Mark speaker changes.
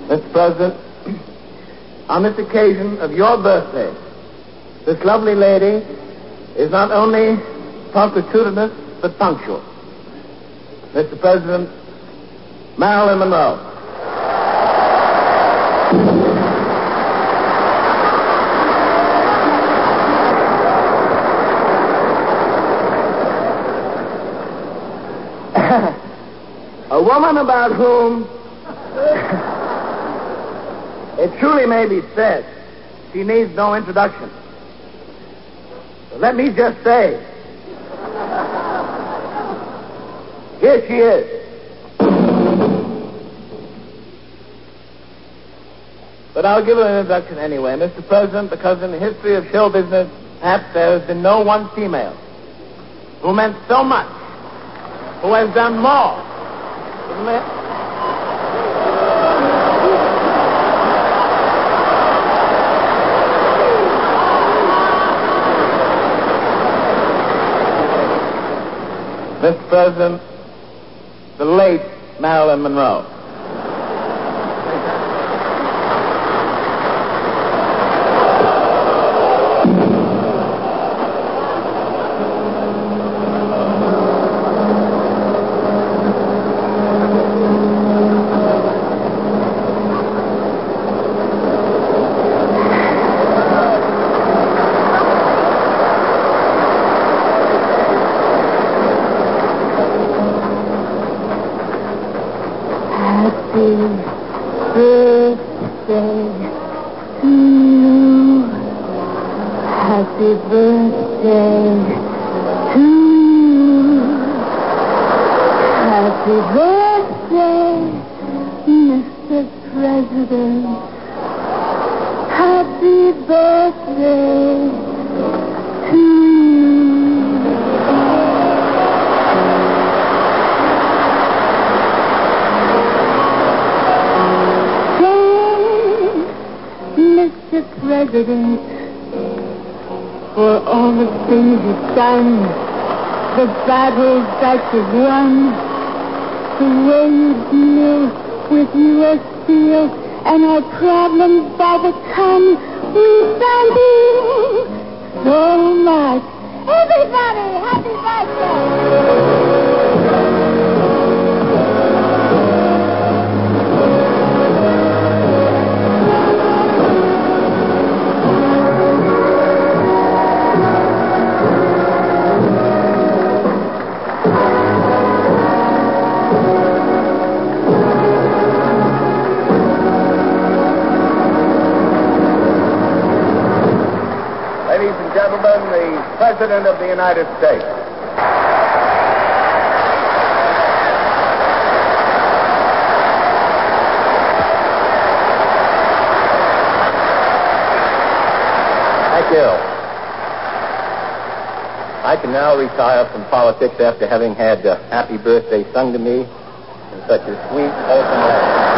Speaker 1: Mr. President, on this occasion of your birthday, this lovely lady is not only punctilious, but punctual. Mr. President, Marilyn Monroe. A woman about whom it truly may be said she needs no introduction. But let me just say, here she is. But I'll give her an introduction anyway, Mr. President, because in the history of show business, perhaps there has been no one female who meant so much, who has done more. Mr. President, the late Marilyn Monroe.
Speaker 2: Happy birthday to you. Happy birthday, Mr. President. Happy birthday to you. Thanks, Mr. President, for all the things you've done, the battles that you've won, the way you deal with U.S. Steel and our problems by the ton. We thank you so much. Everybody, happy birthday!
Speaker 1: Ladies and gentlemen, the President of the United States. Thank you. I can now retire from politics after having had Happy Birthday sung to me in such a sweet, wholesome way.